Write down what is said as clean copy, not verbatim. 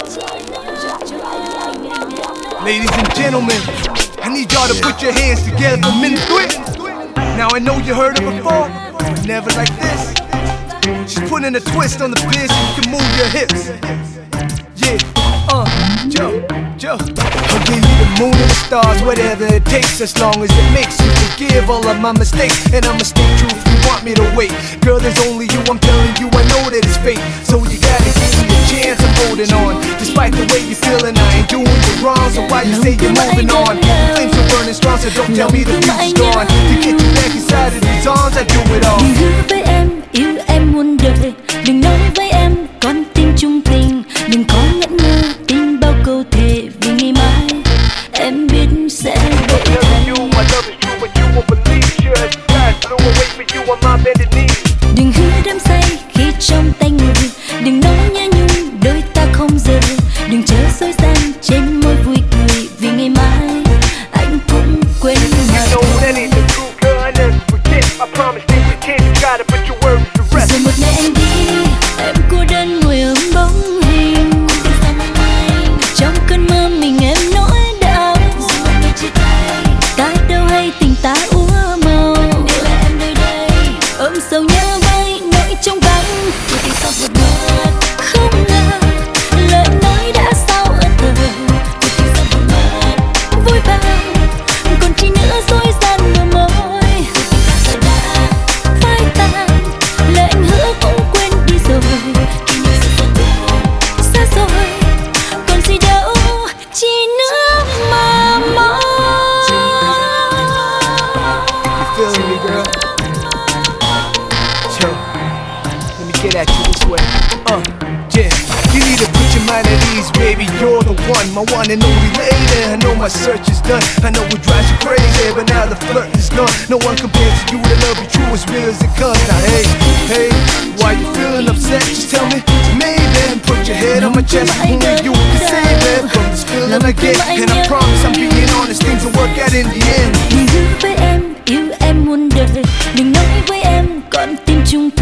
Ladies and gentlemen, I need y'all to put your hands together for Minute Threat. Now I know you heard her before, but never like this. She's putting a twist on the biz so you can move your hips. Yeah, Joe. I'll give you the moon and the stars, whatever it takes, as long as it makes you forgive all of my mistakes. And I'ma stay true if you want me to wait. Girl, there's only you, I'm telling you, I know that it's fate. So you gotta give me a chance, I'm holding on. Despite the way you're feeling, I ain't doing you wrong. So why you say you're moving on? Flames are burning strong, so don't tell me the future's gone. To get you back inside of these arms, I do it all. Đừng hứa với em, yêu em muôn đời. Đừng nói với em, con tim chung tình. Đừng có nhẫn nhơ, tin bao câu thề. Vì ngày mai, em biết sẽ đổi thay. Đừng hứa đắm say khi trong tay người. Đừng nói nhớ nhung, đôi ta không rời. Đừng chờ dối gian trên môi vui cười. Vì ngày mai, anh cũng quên mà thôi. Rồi một ngày anh đi, em cô đơn ngồi ôm bóng hình. Trong cơn mơ mình em nỗi đau. Ta đâu hay tình ta úa màu. Để lại em nơi đây, ôm sầu nhớ với nỗi trong vắng. Rồi thì sao vượt mất, không ngờ lời nói đã sao ở thời. Rồi thì sao vượt mất, vui vàng còn chi nữa dối gian bờ môi. Rồi thì sao đã phai tàn, lời anh hứa cũng quên đi rồi. Kỷ niệm sự xa rồi, còn gì đâu chỉ nữa mà mong. You feeling me, girl? Yo, let me get at you this way. Yeah. You need to put your mind at ease, baby. You're the one, my one and only lady. I know my search is done. I know it drives you crazy, but now the flirt is gone. No one compares to you. The love be true as real as it comes. Now hey, why you feeling upset? Just tell me, maybe. Put your head on my chest. Only you can save it from this feeling I get. And I promise I'm being honest. Things will work out in the end. Đừng hứa với em, yêu em muôn đời. Đừng nói với em, con tim chung